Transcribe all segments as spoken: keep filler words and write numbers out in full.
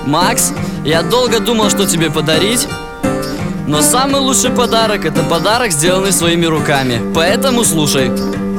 Макс, я долго думал, что тебе подарить, но самый лучший подарок — это подарок, сделанный своими руками. Поэтому слушай.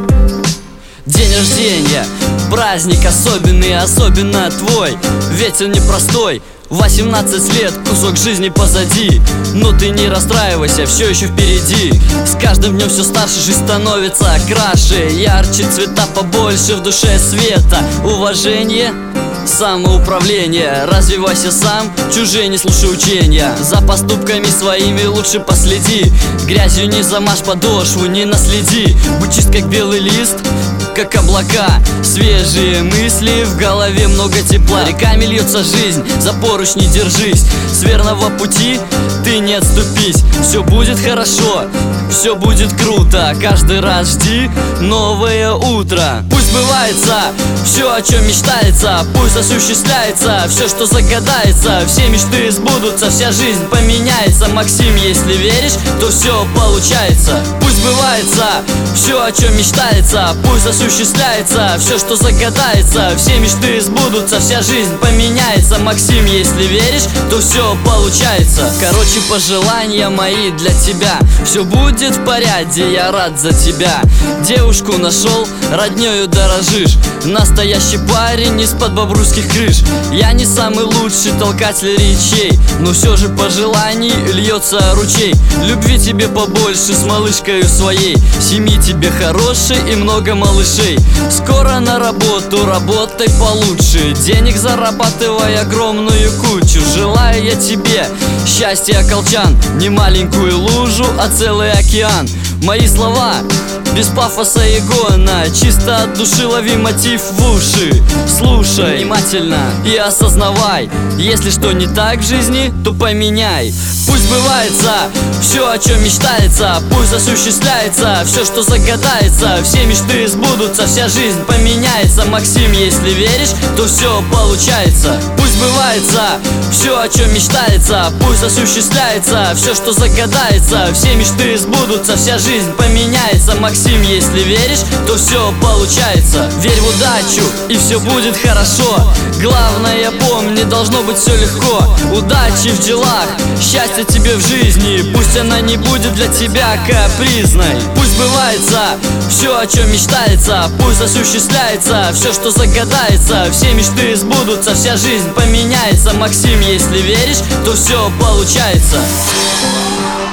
День рождения, праздник особенный, особенно твой. Ведь он непростой. восемнадцать лет, кусок жизни позади. Но ты не расстраивайся, все еще впереди. С каждым днем все старше, жизнь становится краше. Ярче, цвета побольше, в душе света. Уважение, самоуправление. Развивайся сам, чужие не слушай учения. За поступками своими лучше последи. Грязью не замажь подошву, не наследи. Будь чист, как белый лист, как облака. Свежие мысли, в голове много тепла. Реками льется жизнь, за поручни держись. С верного пути ты не отступись. Все будет хорошо, все будет круто. Каждый раз жди новое утро. Пусть сбывается все, о чем мечтается. Пусть осуществляется все, что загадается. Все мечты сбудутся, вся жизнь поменяется. Максим, если веришь, то все получается. Пусть сбывается все, о чем мечтается. Пусть осуществляется все, что загадается. Все мечты сбудутся, вся жизнь поменяется. Максим, если веришь, то все получается. Короче, пожелания мои для тебя: все будет в порядке, я рад за тебя. Девушку нашел, роднёю дорожишь. Настоящий парень из-под бобруйских крыш. Я не самый лучший толкатель речей, но все же пожеланий льется ручей. Любви тебе побольше с малышкой своей. Семьи тебе хорошей и много малышей. Скоро на работу, работай получше. Денег зарабатывай огромную кучу. Желаю я тебе счастья, колчан. Не маленькую лужу, а целый океан. Мои слова без пафоса и гона, чисто от души лови мотив в уши. Слушай внимательно и осознавай. Если что не так в жизни, то поменяй. Пусть сбывается все, о чем мечтается. Пусть осуществляется все, что загадается. Все мечты сбудутся, вся жизнь поменяется. Максим, если веришь, то все получается. Пусть сбывается все, о чем мечтается. Пусть осуществляется все, что загадается. Все мечты сбудутся, вся жизнь поменяется. Максим, если веришь, то все получается. Верь в удачу, и все будет хорошо. Главное помни, должно быть все легко. Удачи в делах, счастье тебе в жизни. Пусть она не будет для тебя капризной. Пусть сбывается все, о чем мечтается. Пусть осуществляется все, что загадается. Все мечты сбудутся, вся жизнь поменяется. Максим, если веришь, то все получается.